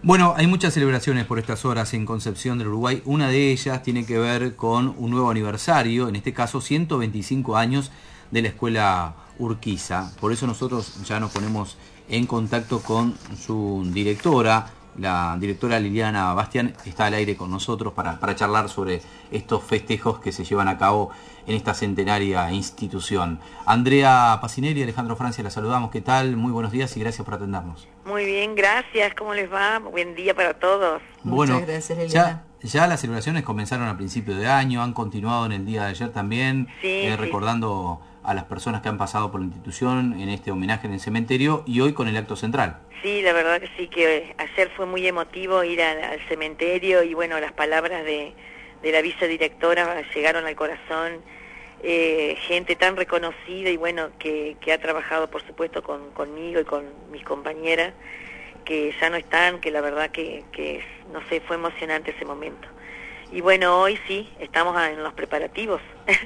Bueno, hay muchas celebraciones por estas horas en Concepción del Uruguay. Una de ellas tiene que ver con un nuevo aniversario, en este caso 125 años de la Escuela Urquiza. Por eso nosotros ya nos ponemos en contacto con su directora. La directora Liliana Bastián está al aire con nosotros para charlar sobre estos festejos que se llevan a cabo en esta centenaria institución. Andrea Pacineri y Alejandro Francia, la saludamos. ¿Qué tal? Muy buenos días y gracias por atendernos. Muy bien, gracias. ¿Cómo les va? Buen día para todos. Bueno, muchas gracias, Liliana. Ya las celebraciones comenzaron a principio de año, han continuado en el día de ayer también, Sí. recordando a las personas que han pasado por la institución en este homenaje en el cementerio y hoy con el acto central. Sí, la verdad que sí, que ayer fue muy emotivo ir al cementerio y bueno, las palabras de la vicedirectora llegaron al corazón. Gente tan reconocida y bueno, que ha trabajado por supuesto conmigo y con mis compañeras, que ya no están, que la verdad que no sé, fue emocionante ese momento. Y bueno, hoy sí, estamos en los preparativos.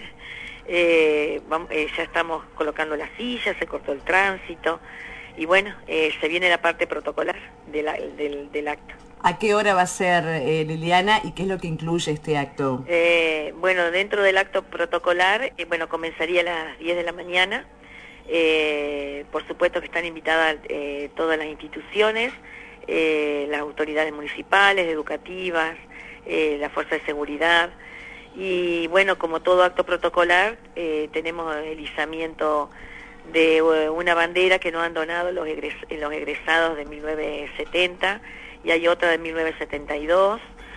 Ya estamos colocando las sillas, se cortó el tránsito y bueno, se viene la parte protocolar del acto. ¿A qué hora va a ser, Liliana, y qué es lo que incluye este acto? Bueno, dentro del acto protocolar, bueno, comenzaría a las 10 de la mañana. Por supuesto que están invitadas todas las instituciones, las autoridades municipales, educativas, la fuerza de seguridad. Y bueno, como todo acto protocolar, tenemos el izamiento de una bandera que nos han donado los egresados de 1970 y hay otra de 1972.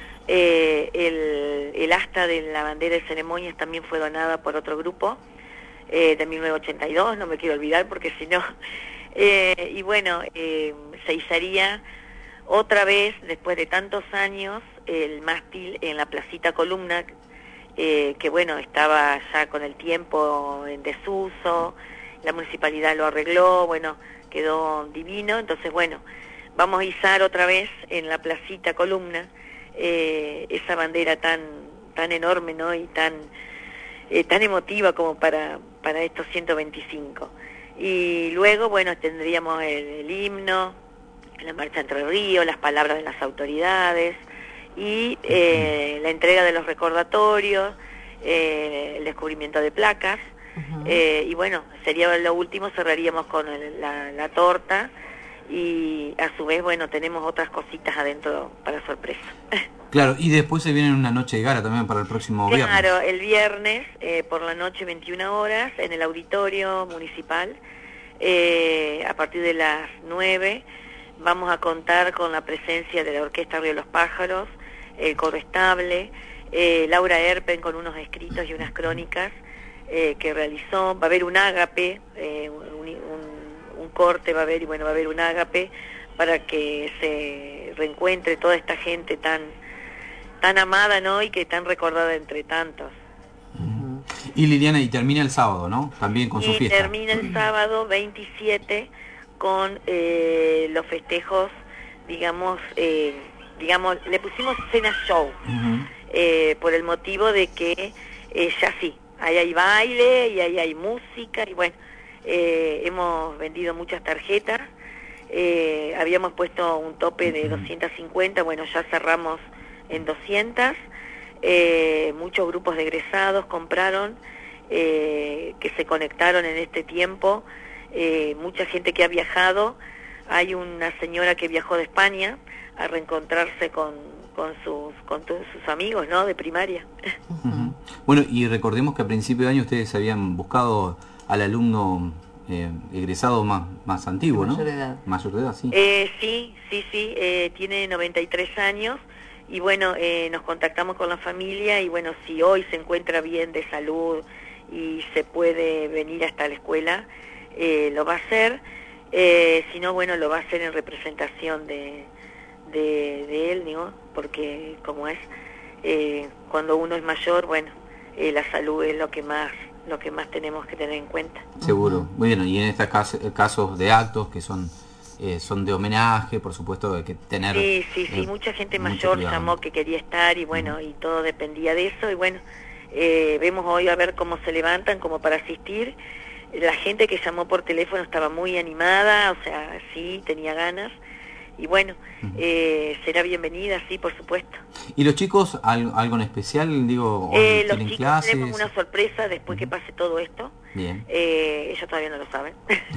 El asta de la bandera de ceremonias también fue donada por otro grupo de 1982, no me quiero olvidar porque si no... y bueno, se izaría otra vez, después de tantos años, el mástil en la placita Columna, que bueno, estaba ya con el tiempo en desuso, la municipalidad lo arregló, bueno, quedó divino, entonces bueno, vamos a izar otra vez en la placita Columna esa bandera tan enorme, ¿no? Y tan emotiva como para estos 125. Y luego, bueno, tendríamos el himno, la marcha Entre Ríos, las palabras de las autoridades y la entrega de los recordatorios, el descubrimiento de placas. Y bueno, sería lo último, cerraríamos con la torta y a su vez, bueno, tenemos otras cositas adentro para sorpresa. Claro, y después se viene una noche de gala también para el próximo viernes. Claro, el viernes por la noche, 21 horas, en el auditorio municipal, a partir de las 9, vamos a contar con la presencia de la Orquesta Río de los Pájaros, el Coro Estable, Laura Erpen con unos escritos y unas crónicas que realizó. Va a haber un ágape, un corte va a haber, y bueno, va a haber un ágape para que se reencuentre toda esta gente tan amada, ¿no? Y que tan recordada entre tantos. Y Liliana, y termina el sábado, ¿no? También con su fiesta. Y termina el sábado 27 con los festejos, digamos, le pusimos cena show, por el motivo de que ya sí, ahí hay baile y ahí hay música y bueno, hemos vendido muchas tarjetas, habíamos puesto un tope de 250, bueno, ya cerramos en 200, muchos grupos de egresados compraron, que se conectaron en este tiempo, mucha gente que ha viajado. Hay una señora que viajó de España a reencontrarse con todos sus amigos, ¿no?, de primaria. Bueno, y recordemos que a principio de año ustedes habían buscado al alumno egresado más antiguo, ¿no? Mayor edad. Mayor de edad, sí. Sí, tiene 93 años y bueno, nos contactamos con la familia y bueno, si hoy se encuentra bien de salud y se puede venir hasta la escuela, lo va a hacer. Si no, bueno, lo va a hacer en representación de él, ¿no? Porque como es, cuando uno es mayor, bueno, la salud es lo que más tenemos que tener en cuenta. Seguro. Muy bien, y en estos casos de actos que son de homenaje, por supuesto hay que tener... Sí, mucha gente mayor llamó que quería estar y bueno, y todo dependía de eso y bueno, vemos hoy a ver cómo se levantan como para asistir. La gente que llamó por teléfono estaba muy animada, o sea, sí, tenía ganas. y bueno, será bienvenida, sí, por supuesto. ¿Y los chicos, algo en especial, digo, hoy Los tienen chicos clases? tenemos una sorpresa después que pase todo esto. Bien. Ellos todavía no lo saben,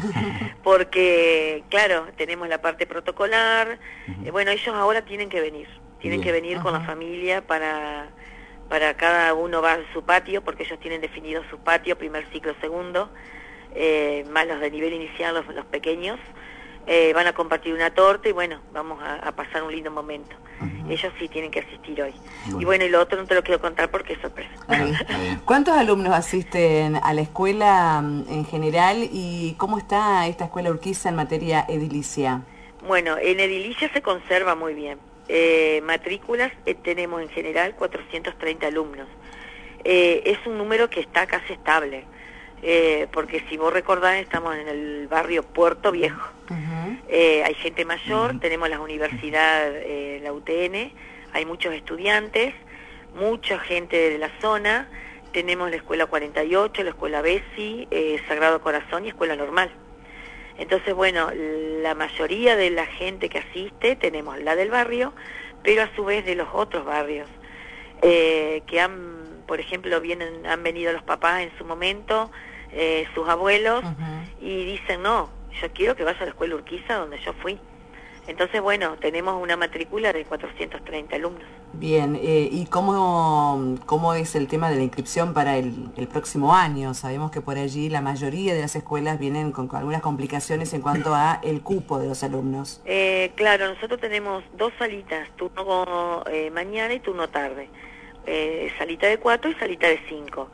porque, claro, tenemos la parte protocolar. Bueno, ellos ahora tienen que venir con la familia para cada uno va a su patio, porque ellos tienen definido su patio, primer ciclo, segundo, más los de nivel inicial, los pequeños. Van a compartir una torta y bueno, vamos a pasar un lindo momento. Ellos sí tienen que asistir hoy. Y bueno, y lo otro no te lo quiero contar porque es sorpresa. ¿Cuántos alumnos asisten a la escuela en general y cómo está esta escuela Urquiza en materia edilicia? Bueno, en edilicia se conserva muy bien. Matrículas tenemos en general 430 alumnos. Es un número que está casi estable. Porque si vos recordás estamos en el barrio Puerto Viejo. Hay gente mayor, tenemos la universidad, la UTN, hay muchos estudiantes, mucha gente de la zona, tenemos la escuela 48, la escuela Bessi, Sagrado Corazón y escuela normal. Entonces, bueno, la mayoría de la gente que asiste, tenemos la del barrio, pero a su vez de los otros barrios, que por ejemplo, han venido los papás en su momento, sus abuelos, y dicen, no, yo quiero que vaya a la escuela Urquiza donde yo fui. Entonces, bueno, tenemos una matrícula de 430 alumnos. Bien, ¿y cómo es el tema de la inscripción para el próximo año? Sabemos que por allí la mayoría de las escuelas vienen con algunas complicaciones en cuanto a el cupo de los alumnos. Claro, nosotros tenemos 2 salitas, turno mañana y turno tarde. Salita de 4 y salita de 5.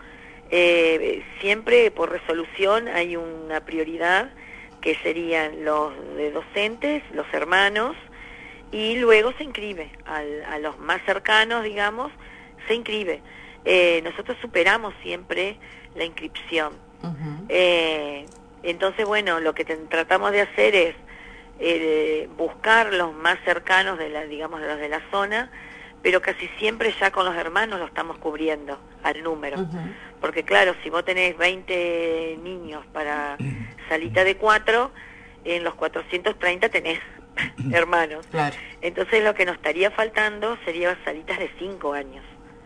Siempre por resolución hay una prioridad que serían los de docentes, los hermanos, y luego se inscribe a los más cercanos, digamos, se inscribe. Nosotros superamos siempre la inscripción. Entonces, bueno, lo que tratamos de hacer es buscar los más cercanos de digamos, de los de la zona, pero casi siempre ya con los hermanos lo estamos cubriendo al número. Porque claro, si vos tenés 20 niños para salita de 4, en los 430 tenés hermanos. Claro. Entonces lo que nos estaría faltando serían salitas de 5 años.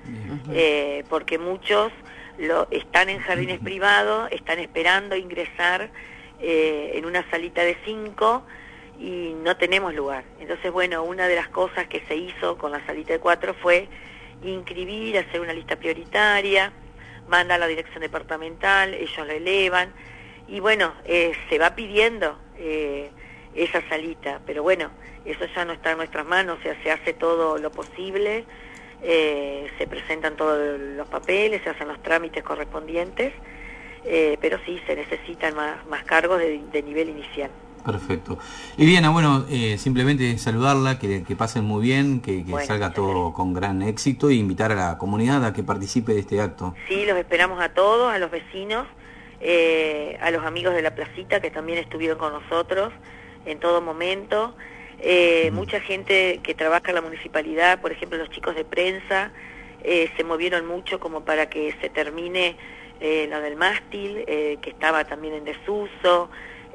Porque muchos están en jardines privados, están esperando ingresar en una salita de 5 y no tenemos lugar. Entonces, bueno, una de las cosas que se hizo con la salita de 4 fue inscribir, hacer una lista prioritaria, manda a la dirección departamental, ellos lo elevan, y bueno, se va pidiendo esa salita, pero bueno, eso ya no está en nuestras manos, o sea, se hace todo lo posible, se presentan todos los papeles, se hacen los trámites correspondientes, pero sí, se necesitan más cargos de nivel inicial. Perfecto. Liliana, bueno, simplemente saludarla, que pasen muy bien, que bueno, salga todo con gran éxito, e invitar a la comunidad a que participe de este acto. Sí, los esperamos a todos, a los vecinos, a los amigos de la placita que también estuvieron con nosotros en todo momento, mucha gente que trabaja en la municipalidad, por ejemplo los chicos de prensa, se movieron mucho como para que se termine lo del mástil, que estaba también en desuso,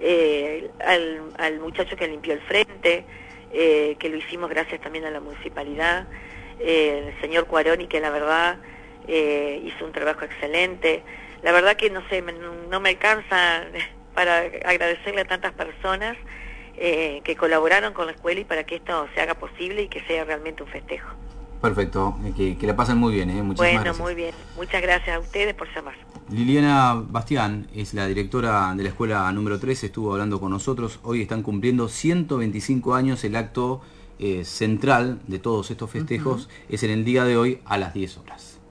al muchacho que limpió el frente, que lo hicimos gracias también a la municipalidad, el señor Cuaroni, que la verdad hizo un trabajo excelente. La verdad que no sé, no me alcanza para agradecerle a tantas personas que colaboraron con la escuela y para que esto se haga posible y que sea realmente un festejo. Perfecto, que la pasen muy bien, muchísimas gracias. Bueno, muy bien, muchas gracias a ustedes por llamar. Liliana Bastián es la directora de la escuela número 3, estuvo hablando con nosotros. Hoy están cumpliendo 125 años, el acto central de todos estos festejos es en el día de hoy a las 10 horas.